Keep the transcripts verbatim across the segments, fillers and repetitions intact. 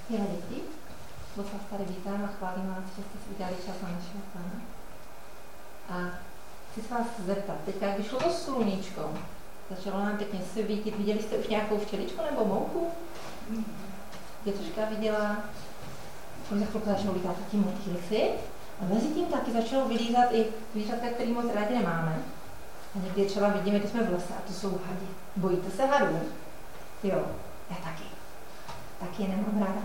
Milé děti, moc vás tady vítám a chválím vás, že jste si udělali čas na našeho Pána. A chci se vás zeptat, teďka když šlo to sluníčko, začalo nám pěkně svítit, viděli jste už nějakou včeličku nebo mouchu? Dětuška viděla, už za chvilku začalo lítat taky motýlci a mezi tím taky začalo vylízat i zvířatka, který moc rádi nemáme. A někdy třeba vidíme, když jsme v lese a to jsou hadi. Bojíte se hadů? Jo, já taky. Taky je nemám ráda.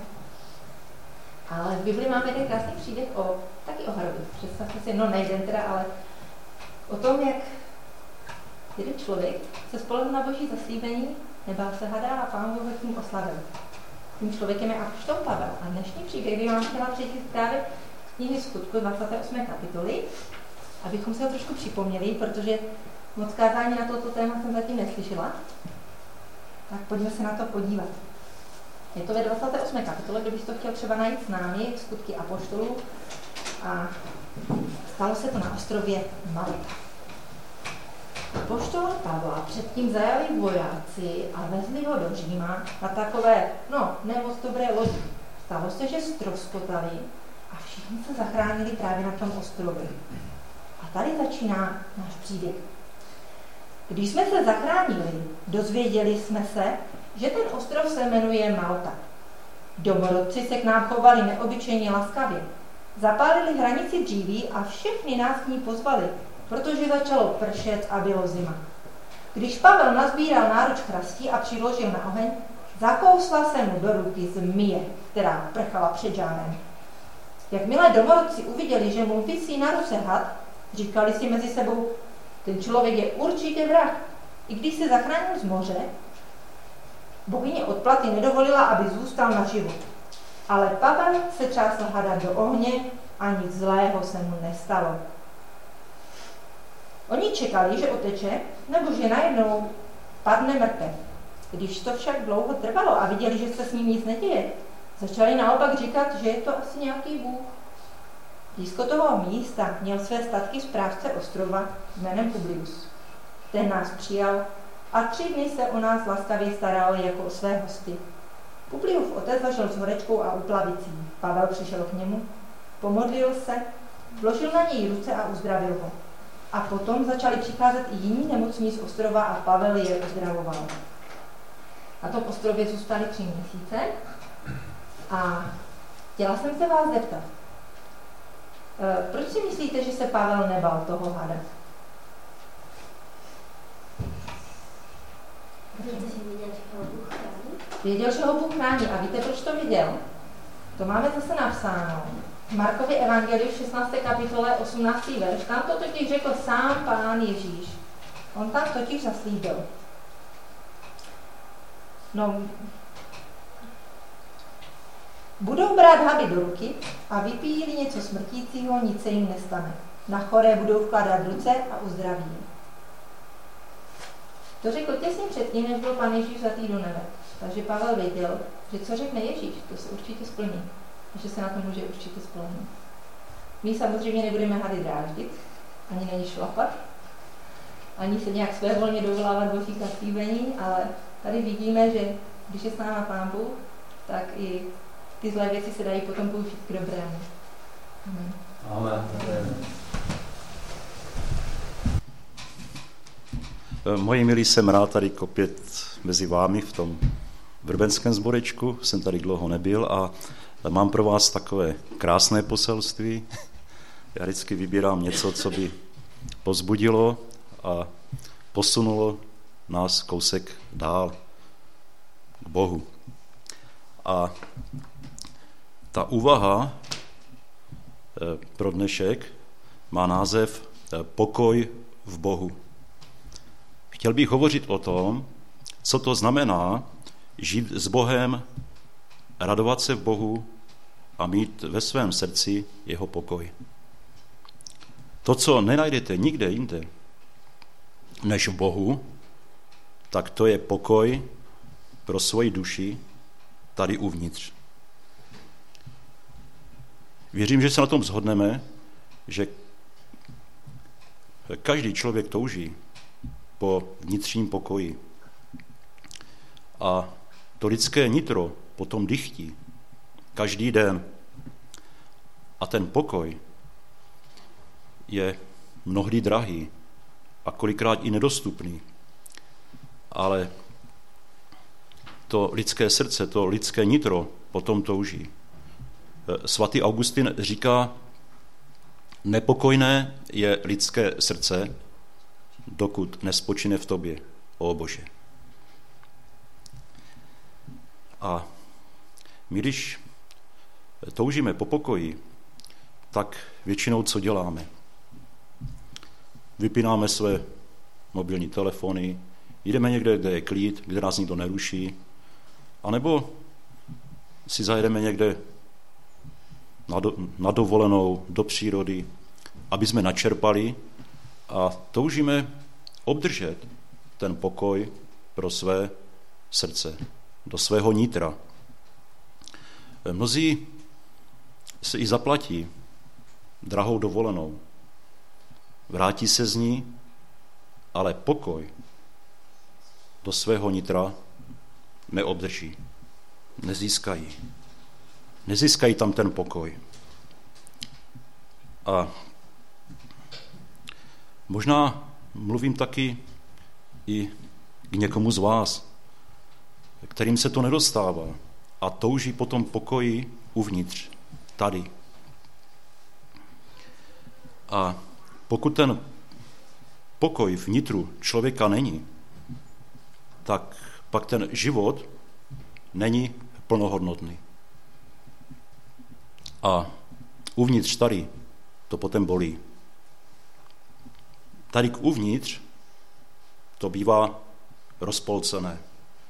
Ale v Biblii máme jeden krásný příběh o, taky o hrobu. Představte si, no nejden teda, ale o tom, jak jeden člověk se spolehl na boží zaslíbení, nebál se hada a Pán Bůh ho tím oslavil. Tím člověkem je apoštol Pavel. A dnešní příběh by vám chtěla přijít právě z knihy Skutku dvacáté osmé kapitoly, abychom se ho trošku připomněli, protože moc kázání na toto téma jsem zatím neslyšela. Tak pojďme se na to podívat. Je to ve dvacáté osmé kapitole, kdybych to chtěl třeba najít s námi, Skutky apoštolů. A stalo se to na ostrově Malta. Apoštola Pavla předtím zajali vojáci a vezli ho do Říma na takové, no, nemoc dobré lodi. Stalo se, že ztroskotali a všichni se zachránili právě na tom ostrově. A tady začíná náš příběh. Když jsme se zachránili, dozvěděli jsme se, že ten ostrov se jmenuje Malta. Domorodci se k nám chovali neobyčejně laskavě. Zapálili hranici dříví a všechny nás k ní pozvali, protože začalo pršet a bylo zima. Když Pavel nazbíral náruč chrastí a přiložil na oheň, zakousla se mu do ruky zmije, která prchala před žárem. Jakmile domorodci uviděli, že mu visí na ruce had, říkali si mezi sebou, ten člověk je určitě vrah. I když se zachránil z moře, bohyně odplaty nedovolila, aby zůstal naživu. Ale Pavel se třásl hada do ohně a nic zlého se mu nestalo. Oni čekali, že oteče, nebo že najednou padne mrtev. Když to však dlouho trvalo a viděli, že se s ním nic neděje, začali naopak říkat, že je to asi nějaký bůh. Blízko toho místa měl své statky správce ostrova jménem Publius. Ten nás přijal a tři dny se o nás laskavě staral jako o své hosty. Publiův otec zašel s horečkou a uplavicí. Pavel přišel k němu, pomodlil se, vložil na něj ruce a uzdravil ho. A potom začali přicházet i jiní nemocní z ostrova a Pavel je uzdravoval. Na tom ostrově zůstali tři měsíce a chtěla jsem se vás zeptat, proč si myslíte, že se Pavel nebal toho hada? Věděl, že ho Bůh chrání. A víte, proč to viděl? To máme zase napsáno. V Markově evangeliu v šestnácté kapitole osmnáctý verš. Tam to totiž řekl sám Pán Ježíš. On tam totiž zaslíbil. No, budou brát hady do ruky a vypíjí něco smrtícího, nic se jim nestane. Na choré budou vkládat ruce a uzdraví. To řekl těsně předtím, než byl Pán Ježíš vzatý do nebe. Takže Pavel věděl, že co řekne Ježíš, to se určitě splní. A že se na to může určitě spolehnout. My samozřejmě nebudeme hady dráždit, ani na ně šlapat, ani se nějak svévolně dovolávat boží zaslíbení, ale tady vidíme, že když je s náma Pán Bůh, tak i ty zlé věci se dají potom použít k dobrému. Amen. Amen. Moji milí, jsem rád tady opět mezi vámi v tom vrbenském sborečku. Jsem tady dlouho nebyl a mám pro vás takové krásné poselství. Já vždycky vybírám něco, co by povzbudilo a posunulo nás kousek dál k Bohu. A ta úvaha pro dnešek má název Pokoj v Bohu. Chtěl bych hovořit o tom, co to znamená žít s Bohem, radovat se v Bohu a mít ve svém srdci jeho pokoj. To, co nenajdete nikde jinde než v Bohu, tak to je pokoj pro svoji duši tady uvnitř. Věřím, že se na tom shodneme, že každý člověk touží po vnitřním pokoji. A to lidské nitro potom dychtí každý den. A ten pokoj je mnohdy drahý a kolikrát i nedostupný. Ale to lidské srdce, to lidské nitro potom touží. Svatý Augustin říká, nepokojné je lidské srdce, dokud nespočine v tobě, ó Bože. A my, když toužíme po pokoji, tak většinou co děláme? Vypínáme své mobilní telefony, jdeme někde, kde je klid, kde nás nikdo neruší, anebo si zajedeme někde na, do, na dovolenou, do přírody, aby jsme načerpali a toužíme obdržet ten pokoj pro své srdce, do svého nitra. Mnozí se i zaplatí drahou dovolenou, vrátí se z ní, ale pokoj do svého nitra neobdrží, nezískají. Nezískají tam ten pokoj. A možná mluvím taky i k někomu z vás, kterým se to nedostává a touží po tom pokoji uvnitř, tady. A pokud ten pokoj vnitru člověka není, tak pak ten život není plnohodnotný. A uvnitř tady to potom bolí. Tady k uvnitř to bývá rozpolcené.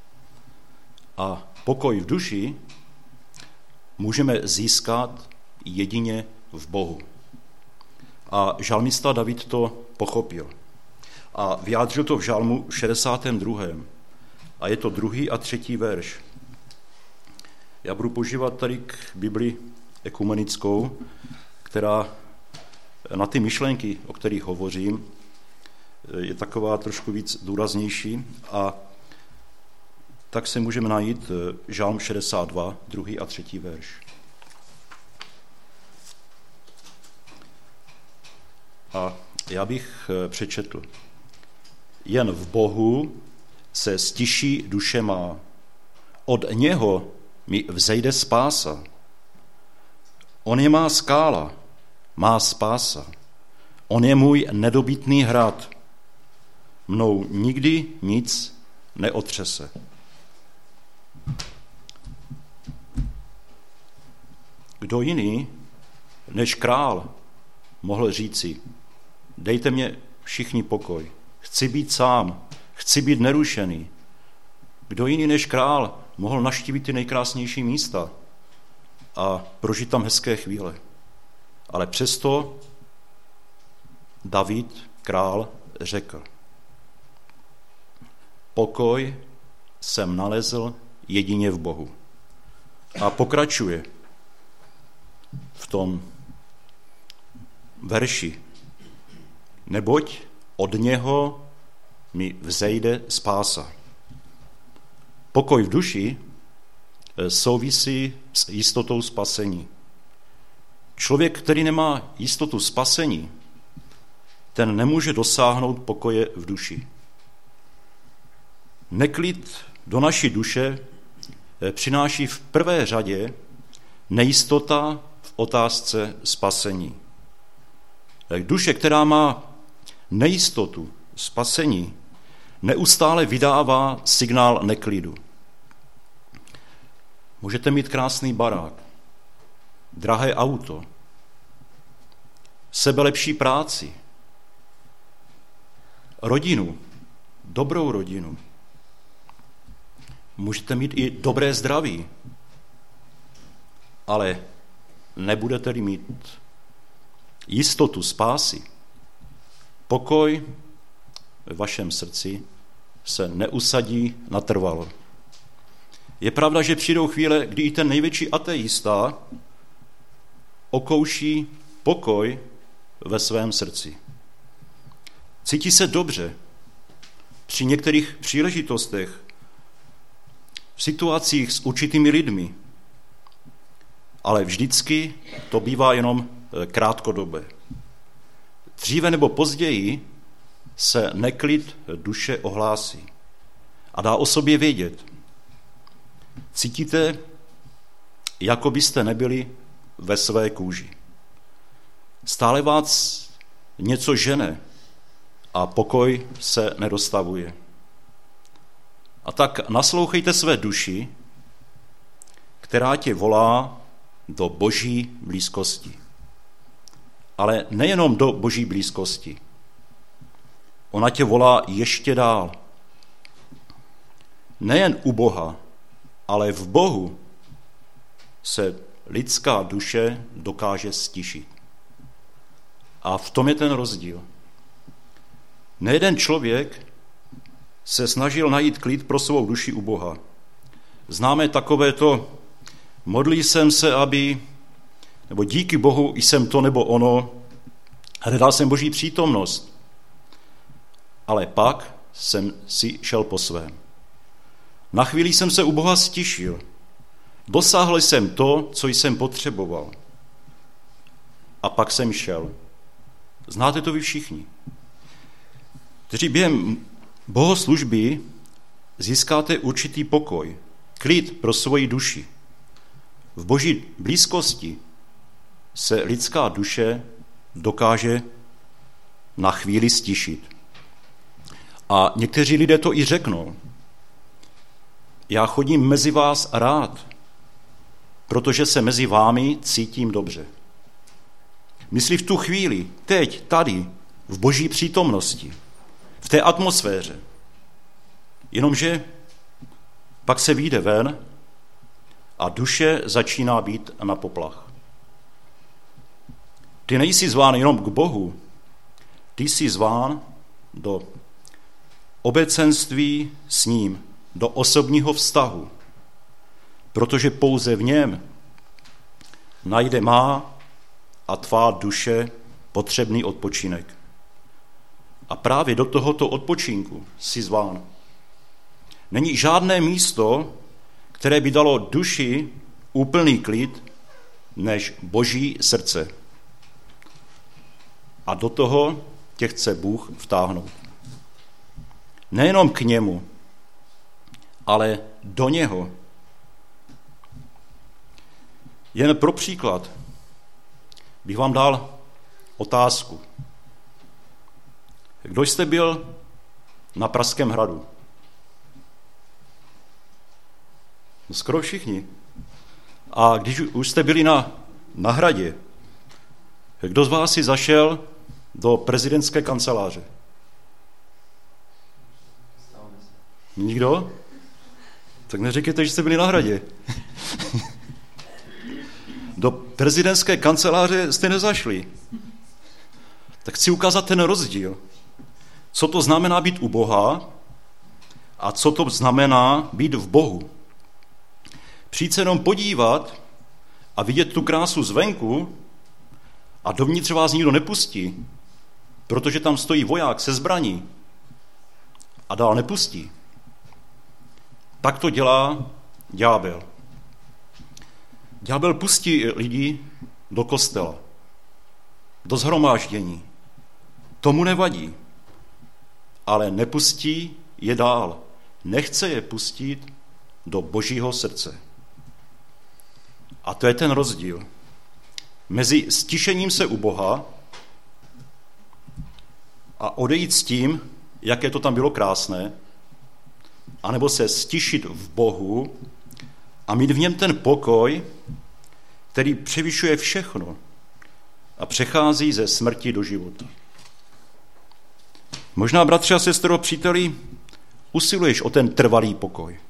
A pokoj v duši můžeme získat jedině v Bohu. A žalmista David to pochopil. A vyjádřil to v žalmu šedesátém druhém A je to druhý a třetí verš. Já budu používat tady k Bibli ekumenickou, která na ty myšlenky, o kterých hovořím, je taková trošku víc důraznější, a tak se můžeme najít žalm šedesát dva, druhý a třetí verš. A já bych přečetl. Jen v Bohu se stiší duše má. Od něho mi vzejde spása. On je má skála, má spása. On je můj nedobytný hrad. Mnou nikdy nic neotřese. Kdo jiný než král mohl říci: dejte mě všichni pokoj, chci být sám, chci být nerušený. Kdo jiný než král mohl navštívit ty nejkrásnější místa a prožít tam hezké chvíle. Ale přesto David, král, řekl: pokoj jsem nalezl jedině v Bohu. A pokračuje v tom verši: neboť od něho mi vzejde spása. Pokoj v duši souvisí s jistotou spasení. Člověk, který nemá jistotu spasení, ten nemůže dosáhnout pokoje v duši. Neklid do naší duše přináší v prvé řadě nejistota v otázce spasení. Duše, která má nejistotu spasení, neustále vydává signál neklidu. Můžete mít krásný barák, drahé auto, sebelepší práci, rodinu, dobrou rodinu. Můžete mít i dobré zdraví, ale nebudete-li mít jistotu spásy, pokoj ve vašem srdci se neusadí natrvalo. Je pravda, že přijdou chvíle, kdy i ten největší ateista okouší pokoj ve svém srdci. Cítí se dobře při některých příležitostech, v situacích s určitými lidmi, ale vždycky to bývá jenom krátkodobé. Dříve nebo později se neklid duše ohlásí a dá o sobě vědět. Cítíte, jako byste nebyli ve své kůži. Stále vás něco žene a pokoj se nedostavuje. A tak naslouchejte své duši, která tě volá do boží blízkosti. Ale nejenom do boží blízkosti. Ona tě volá ještě dál. Nejen u Boha, ale v Bohu se lidská duše dokáže stišit. A v tom je ten rozdíl. Nejeden člověk se snažil najít klid pro svou duši u Boha. Známe takové to, modlí jsem se, aby, nebo díky Bohu jsem to nebo ono, hledal jsem boží přítomnost. Ale pak jsem si šel po svém. Na chvíli jsem se u Boha stišil. Dosáhl jsem to, co jsem potřeboval. A pak jsem šel. Znáte to vy všichni. Kteří během bohoslužby získáte určitý pokoj, klid pro svoji duši. V boží blízkosti se lidská duše dokáže na chvíli stišit. A někteří lidé to i řeknou. Já chodím mezi vás rád, protože se mezi vámi cítím dobře. Myslí v tu chvíli, teď, tady, v boží přítomnosti, v té atmosféře. Jenomže pak se vyjde ven a duše začíná být na poplach. Ty nejsi zván jenom k Bohu, ty jsi zván do obecenství s ním, do osobního vztahu, protože pouze v něm najde má a tvá duše potřebný odpočinek. A právě do tohoto odpočinku jsi zván. Není žádné místo, které by dalo duši úplný klid, než boží srdce. A do toho tě chce Bůh vtáhnout. Nejenom k němu, ale do něho. Jen pro příklad bych vám dal otázku. Kdo jste byl na Pražském hradu? No, skoro všichni. A když už jste byli na, na hradě, kdo z vás si zašel do prezidentské kanceláře? Nikdo? Tak neříkejte, že jste byli na hradě. Do prezidentské kanceláře jste nezašli. Tak chci ukázat ten rozdíl. Co to znamená být u Boha a co to znamená být v Bohu. Přijít se jenom podívat a vidět tu krásu zvenku a dovnitř vás nikdo nepustí, protože tam stojí voják se zbraní a dál nepustí. Tak to dělá ďábel. Ďábel pustí lidi do kostela, do shromáždění. Tomu nevadí, ale nepustí je dál. Nechce je pustit do božího srdce. A to je ten rozdíl mezi stišením se u Boha a odejít s tím, jaké to tam bylo krásné, anebo se stišit v Bohu a mít v něm ten pokoj, který převyšuje všechno a přechází ze smrti do života. Možná, bratři a sestro, příteli, usiluješ o ten trvalý pokoj.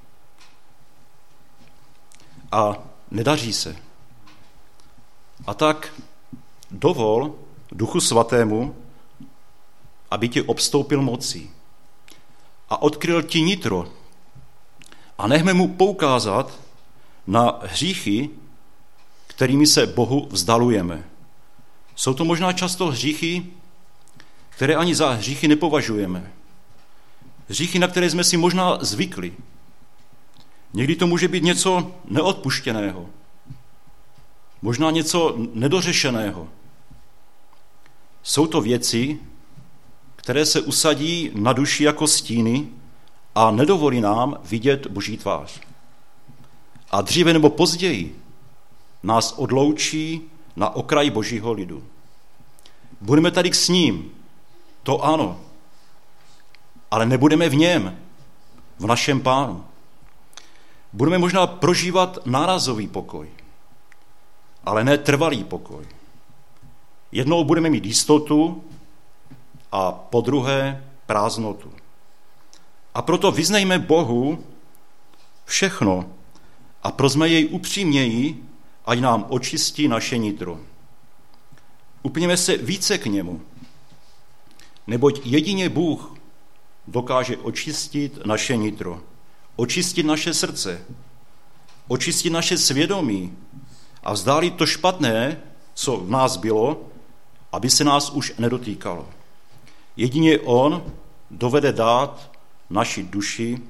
A nedaří se. A tak dovol Duchu Svatému, aby tě obstoupil mocí a odkryl ti nitro. A nechme mu poukázat na hříchy, kterými se Bohu vzdalujeme. Jsou to možná často hříchy, které ani za hříchy nepovažujeme. Hříchy, na které jsme si možná zvykli. Někdy to může být něco neodpuštěného. možná něco nedořešeného. Jsou to věci, které se usadí na duši jako stíny a nedovolí nám vidět Boží tvář. A dříve nebo později nás odloučí na okraj Božího lidu. Budeme tady s ním, to ano, ale nebudeme v něm, v našem Pánu. Budeme možná prožívat nárazový pokoj, ale ne trvalý pokoj. Jednou budeme mít jistotu a po druhé prázdnotu. A proto vyznejme Bohu všechno a prosme jej upřímněji, ať nám očistí naše nitro. Upněme se více k němu, neboť jedině Bůh dokáže očistit naše nitro, očistit naše srdce, očistit naše svědomí a vzdálit to špatné, co v nás bylo, aby se nás už nedotýkalo. Jedině on dovede dát naši duši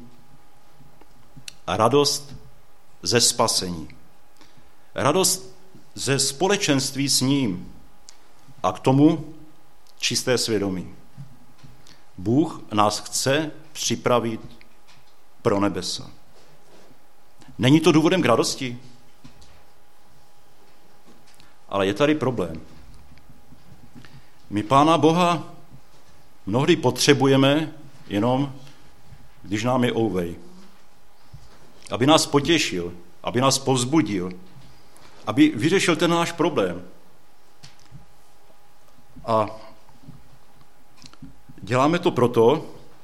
radost ze spasení. Radost ze společenství s ním a k tomu čisté svědomí. Bůh nás chce připravit pro nebesa. Není to důvodem k radosti? Ale je tady problém. My Pána Boha mnohdy potřebujeme jenom, když nám je ouvej. Aby nás potěšil, aby nás povzbudil, aby vyřešil ten náš problém. A děláme to proto,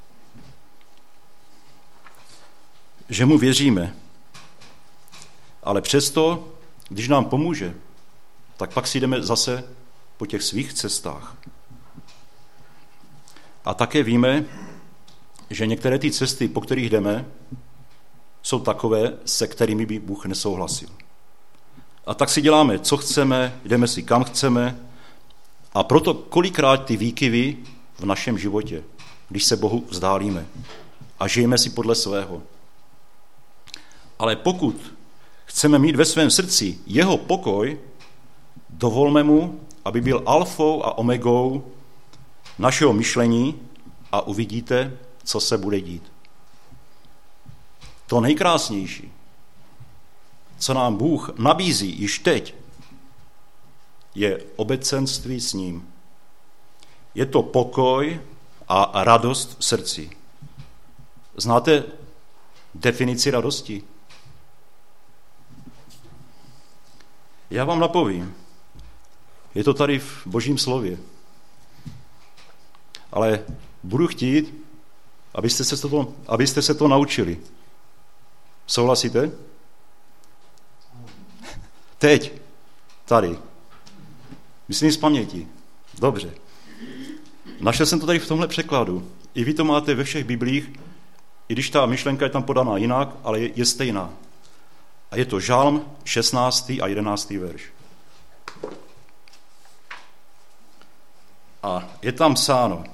že mu věříme. Ale přesto, když nám pomůže, tak pak si jdeme zase po těch svých cestách. A také víme, že některé ty cesty, po kterých jdeme, jsou takové, se kterými by Bůh nesouhlasil. A tak si děláme, co chceme, jdeme si kam chceme a proto kolikrát ty výkyvy v našem životě, když se Bohu vzdálíme a žijeme si podle svého. Ale pokud chceme mít ve svém srdci jeho pokoj, dovolme mu, aby byl alfou a omegou našeho myšlení a uvidíte, co se bude dít. To nejkrásnější, co nám Bůh nabízí již teď, je obecenství s ním. Je to pokoj a radost v srdci. Znáte definici radosti? Já vám napovím. Je to tady v Božím slově. Ale budu chtít, abyste se to, abyste se to naučili. Souhlasíte? Teď. Tady. Myslím z paměti. Dobře. Našel jsem to tady v tomhle překladu. I vy to máte ve všech biblích, i když ta myšlenka je tam podaná jinak, ale je, je stejná. A je to Žalm šestnáctý a jedenáctý verš. A je tam psáno: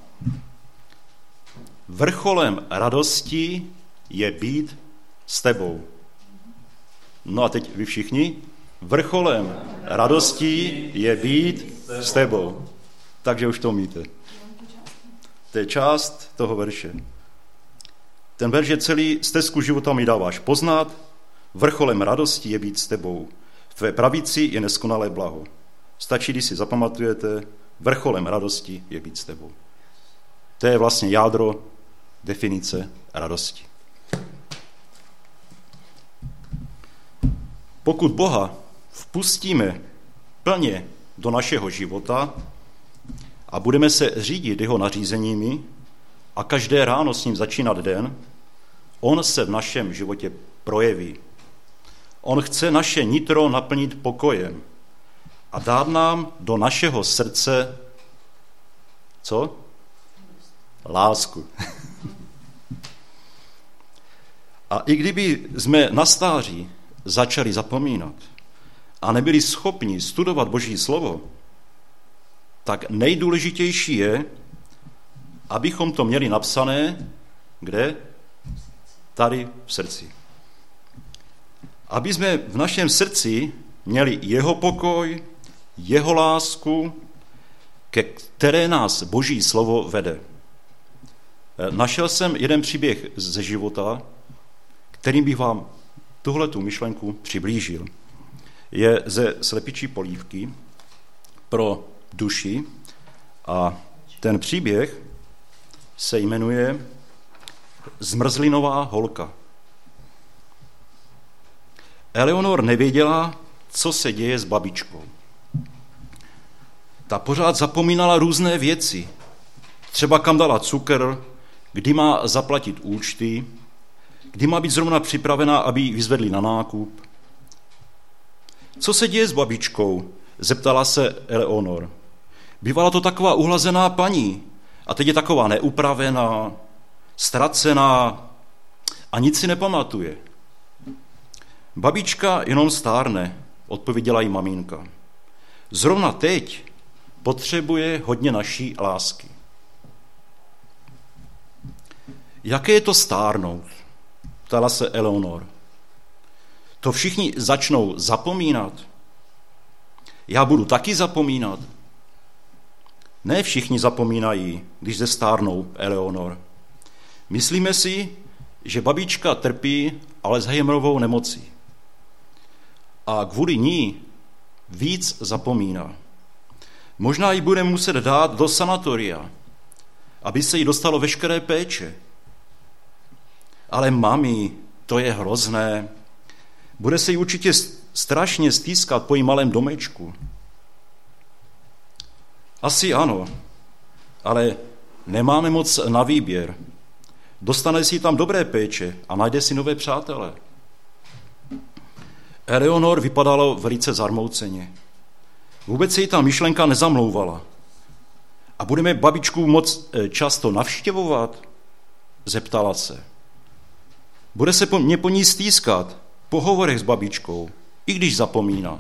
vrcholem radosti je být s tebou. No a teď vy všichni. Vrcholem radosti je být s tebou. Takže už to umíte. To je část toho verše. Ten verš je celý: stezku života mi dáváš poznat, vrcholem radosti je být s tebou. V tvé pravici je neskonalé blaho. Stačí, když si zapamatujete, vrcholem radosti je být s tebou. To je vlastně jádro definice radosti. Pokud Boha vpustíme plně do našeho života a budeme se řídit jeho nařízeními a každé ráno s ním začínat den, on se v našem životě projeví. On chce naše nitro naplnit pokojem a dát nám do našeho srdce co? Lásku. A i kdyby jsme na stáří začali zapomínat a nebyli schopni studovat Boží slovo, tak nejdůležitější je, abychom to měli napsané, kde? Tady v srdci. Aby jsme v našem srdci měli jeho pokoj, jeho lásku, ke které nás Boží slovo vede. Našel jsem jeden příběh ze života, kterým bych vám tuhletu myšlenku přiblížil. Je ze Slepičí polívky pro duši a ten příběh se jmenuje Zmrzlinová holka. Eleonor nevěděla, co se děje s babičkou. Ta pořád zapomínala různé věci. Třeba kam dala cukr, kdy má zaplatit účty, kdy má být zrovna připravená, aby ji vyzvedli na nákup. Co se děje s babičkou? Zeptala se Eleonor. Bývala to taková uhlazená paní a teď je taková neupravená, ztracená a nic si nepamatuje. Babička jenom stárne, odpověděla jí maminka. Zrovna teď potřebuje hodně naší lásky. Jaké je to stárnout? Ptala se Eleonor. To všichni začnou zapomínat. Já budu taky zapomínat. Ne všichni zapomínají, když zestárnou, Eleonor. Myslíme si, že babička trpí Alzheimerovou nemocí. A kvůli ní víc zapomíná. Možná ji bude muset dát do sanatoria, aby se jí dostalo veškeré péče. Ale mami, to je hrozné. Bude se jí určitě strašně stýskat po jím malém domečku. Asi ano, ale nemáme moc na výběr. Dostane si tam dobré péče a najde si nové přátele. Eleonor vypadalo velice zarmouceně. Vůbec se jí ta myšlenka nezamlouvala. A budeme babičku moc často navštěvovat? Zeptala se. Bude se po, mě po ní stýskat po hovorech s babičkou, i když zapomíná.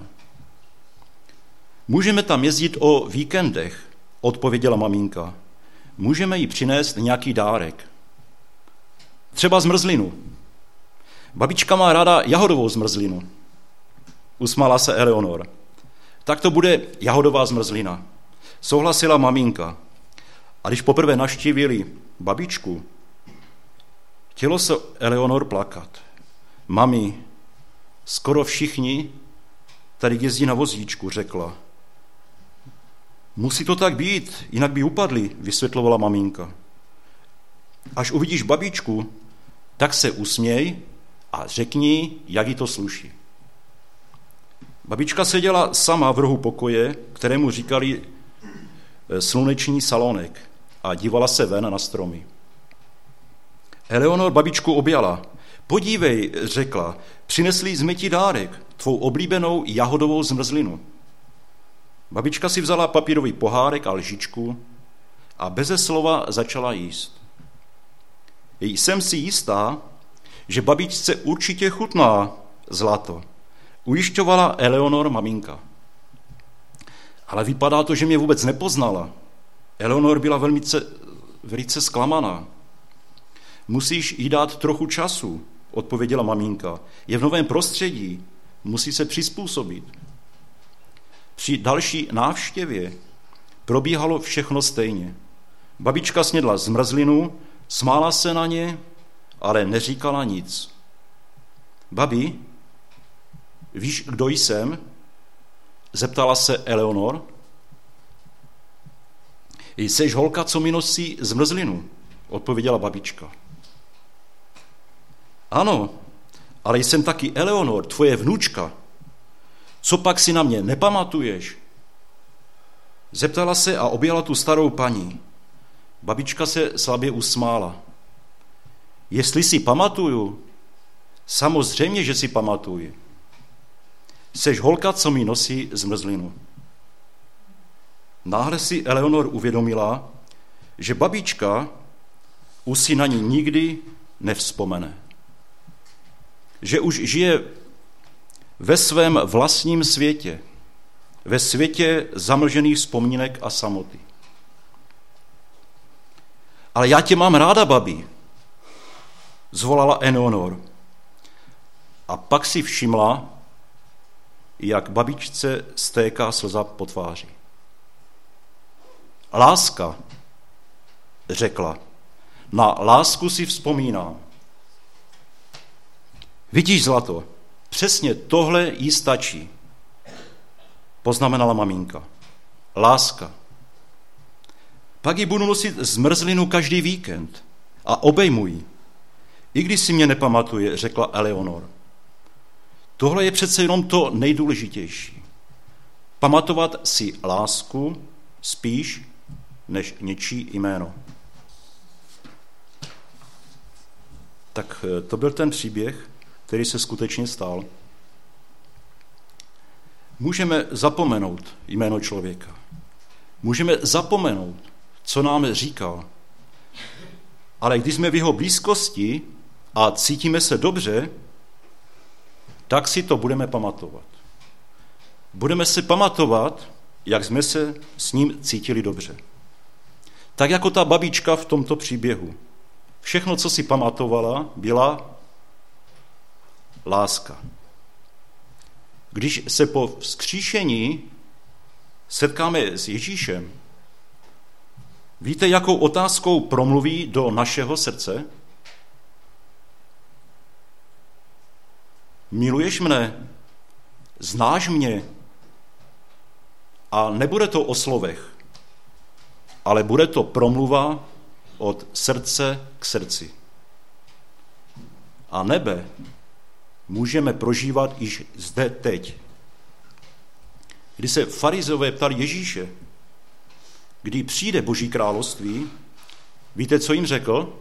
Můžeme tam jezdit o víkendech, odpověděla maminka. Můžeme jí přinést nějaký dárek. Třeba zmrzlinu. Babička má ráda jahodovou zmrzlinu. Usmála se Eleonor. Tak to bude jahodová zmrzlina. Souhlasila maminka. A když poprvé navštívili babičku, chtělo se Eleonor plakat. Mami, skoro všichni tady jezdí na vozíčku, řekla. Musí to tak být, jinak by upadli, vysvětlovala maminka. Až uvidíš babičku, tak se usměj a řekni, jak jí to sluší. Babička seděla sama v rohu pokoje, kterému říkali sluneční salonek a dívala se ven na stromy. Eleonor babičku objala. Podívej, řekla, přinesli jsme ti dárek, tvou oblíbenou jahodovou zmrzlinu. Babička si vzala papírový pohárek a lžičku a beze slova začala jíst. Jsem si jistá, že babičce určitě chutná zlato, ujišťovala Eleonor maminka. Ale vypadá to, že mě vůbec nepoznala. Eleonor byla velmi, velice zklamaná. Musíš jí dát trochu času, odpověděla maminka. Je v novém prostředí, musí se přizpůsobit. Při další návštěvě probíhalo všechno stejně. Babička snědla zmrzlinu, smála se na ně, ale neříkala nic. Babi, víš, kdo jsem? Zeptala se Eleonor. Jseš holka, co mi nosí zmrzlinu, odpověděla babička. Ano, ale jsem taky Eleonor, tvoje vnučka. Co pak si na mě nepamatuješ? Zeptala se a objala tu starou paní. Babička se slabě usmála. Jestli si pamatuju, samozřejmě, že si pamatuji. Seš holka, co mi nosí zmrzlinu. Náhle si Eleonor uvědomila, že babička už si na ní nikdy nevzpomene. Že už žije ve svém vlastním světě, ve světě zamlžených vzpomínek a samoty. Ale já tě mám ráda, babi, zvolala Eleonor. A pak si všimla, jak babičce stéká slza po tváři. Láska, řekla, na lásku si vzpomínám. Vidíš, zlato, přesně tohle jí stačí, poznamenala maminka. Láska. Pak ji budu nosit zmrzlinu každý víkend a obejmu ji. I když si mě nepamatuje, řekla Eleonor. Tohle je přece jenom to nejdůležitější. Pamatovat si lásku spíš než něčí jméno. Tak to byl ten příběh, který se skutečně stal. Můžeme zapomenout jméno člověka. Můžeme zapomenout, co nám říkal. Ale když jsme v jeho blízkosti a cítíme se dobře, tak si to budeme pamatovat. Budeme si pamatovat, jak jsme se s ním cítili dobře. Tak jako ta babička v tomto příběhu. Všechno, co si pamatovala, byla láska. Když se po vzkříšení setkáme s Ježíšem, víte, jakou otázkou promluví do našeho srdce? Miluješ mne? Znáš mě? A nebude to o slovech, ale bude to promluva od srdce k srdci. A nebe můžeme prožívat již zde teď. Když se farizové ptali Ježíše, kdy přijde Boží království, víte, co jim řekl?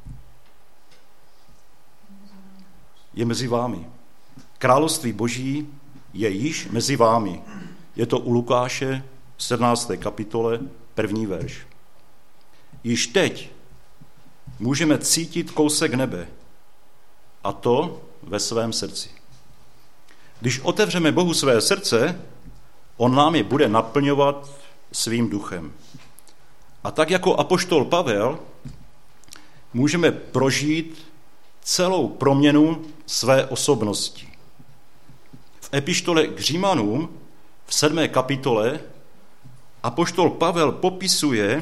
Je mezi vámi. Království Boží je již mezi vámi. Je to u Lukáše v sedmnácté kapitole, první verš. Již teď můžeme cítit kousek nebe, a to ve svém srdci. Když otevřeme Bohu své srdce, on nám je bude naplňovat svým duchem. A tak jako apoštol Pavel můžeme prožít celou proměnu své osobnosti. V epištole k Římanům v sedmé kapitole apoštol Pavel popisuje,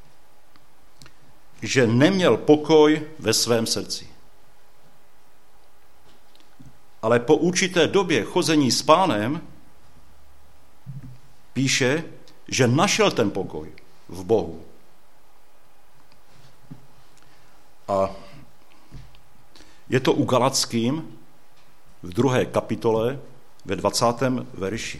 že neměl pokoj ve svém srdci. Ale po určité době chození s Pánem píše, že našel ten pokoj v Bohu. A je to u Galackým v druhé kapitole ve dvacátém verši.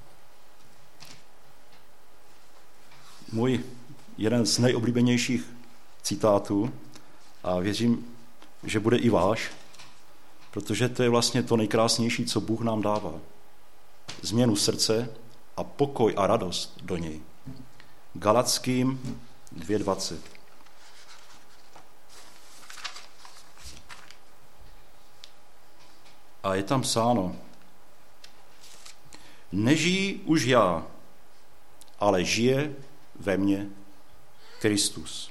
Můj jeden z nejoblíbenějších citátů a věřím, že bude i váš, protože to je vlastně to nejkrásnější, co Bůh nám dává. Změnu srdce a pokoj a radost do něj. Galackým dvě dvacet. A je tam psáno, nežijí už já, ale žije ve mně Kristus.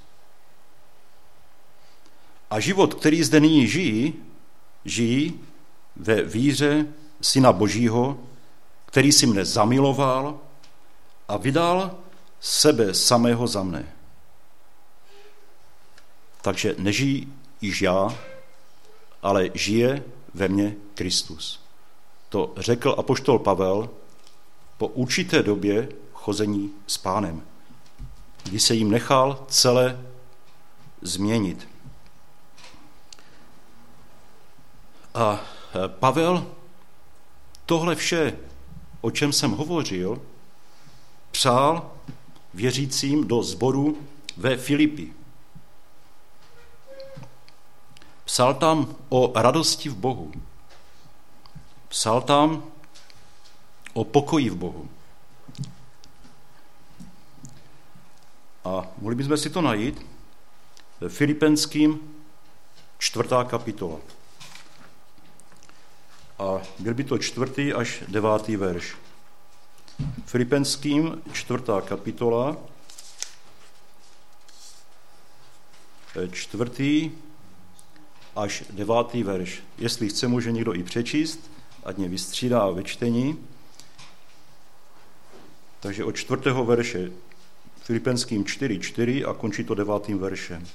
A život, který zde nyní žijí, žijí ve víře Syna Božího, který si mne zamiloval a vydal sebe samého za mne. Takže nežijí již já, ale žije ve mně Kristus. To řekl apoštol Pavel po určité době chození s Pánem, kdy se jim nechal celé změnit. A Pavel tohle vše, o čem jsem hovořil, přál věřícím do sboru ve Filipi. Psal tam o radosti v Bohu. Psal tam o pokoji v Bohu. A mohli bychom si to najít ve Filipenským čtvrtá kapitola. A byl by to čtvrtý až devátý verš. Filipenským čtvrtá kapitola, čtvrtý až devátý verš. Jestli chce, může někdo i přečíst, ať mě vystřídá ve čtení. Takže od čtvrtého verše Filipenským čtyři čtyři a končí to devátým veršem.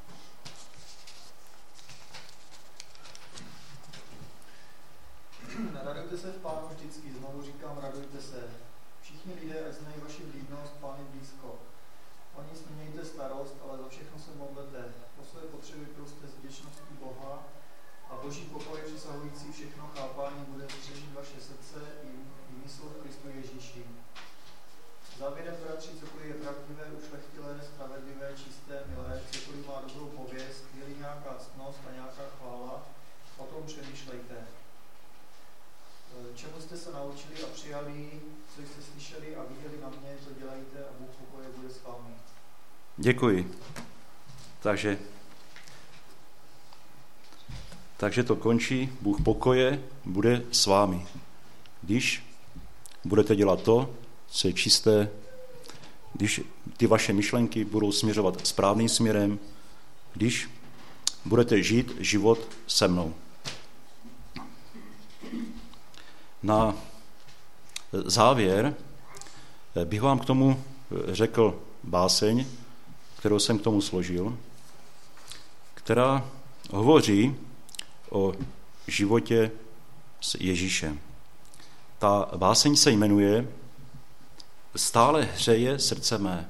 Radujte se v Pánu vždycky, znovu říkám, radujte se. Všichni lidé, ať znají vaši vlídnost, Pán je blízko. O nic nemějte starost, ale za všechno se modlete. O své potřeby proste s vděčností Boha a Boží pokoj přesahující všechno chápání bude střežit vaše srdce i mysl v Kristu Ježíši. Závěrem, bratři, cokoliv je pravdivé, ušlechtilé, spravedlivé, čisté, milé, cokoliv má dobrou pověst, je-li nějaká ctnost a nějaká chvála, o tom přemýšlejte. Čemu jste se naučili a přijali, co jste slyšeli a viděli na mě, to dělejte a Bůh pokoje bude s vámi. Děkuji. Takže, takže to končí. Bůh pokoje bude s vámi. Když budete dělat to, co je čisté, když ty vaše myšlenky budou směřovat správným směrem, když budete žít život se mnou. Na závěr bych vám k tomu řekl báseň, kterou jsem k tomu složil, která hovoří o životě s Ježíšem. Ta báseň se jmenuje Stále hřeje srdce mé.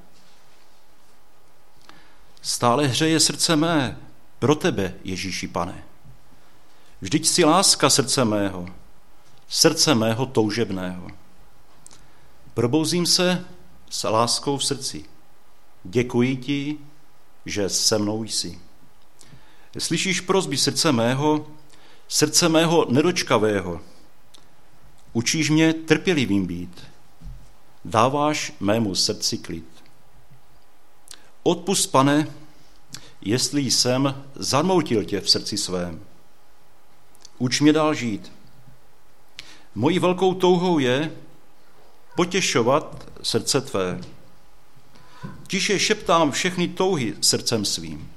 Stále hřeje srdce mé pro tebe, Ježíši Pane. Vždyť jsi láska srdce mého, srdce mého toužebného. Probouzím se s láskou v srdci. Děkuji ti, že se mnou jsi. Slyšíš prosby srdce mého, srdce mého nedočkavého. Učíš mě trpělivým být. Dáváš mému srdci klid. Odpusť, Pane, jestli jsem zarmoutil tě v srdci svém. Uč mě dál žít. Mojí velkou touhou je potěšovat srdce tvé. Tiše šeptám všechny touhy srdcem svým.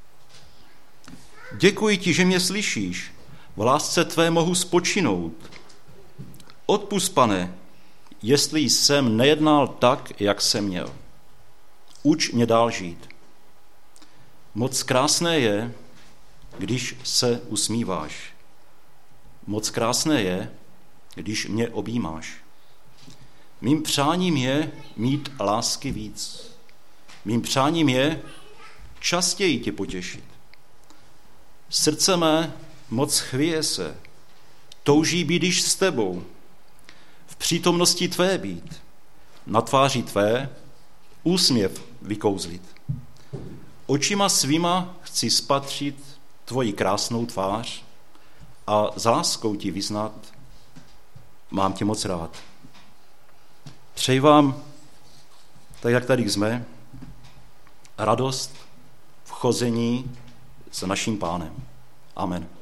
Děkuji ti, že mě slyšíš. V lásce tvé mohu spočinout. Odpusť, Pane, jestli jsem nejednal tak, jak jsem měl. Uč mě dál žít. Moc krásné je, když se usmíváš. Moc krásné je, když mě objímáš. Mým přáním je mít lásky víc. Mým přáním je častěji tě potěšit. Srdce mé moc chvěje se, touží být již s tebou, v přítomnosti tvé být, na tváři tvé úsměv vykouzlit. Očima svýma chci spatřit tvoji krásnou tvář a s láskou ti vyznat, mám tě moc rád. Přeji vám, tak jak tady jsme, radost v chození s naším Pánem. Amen.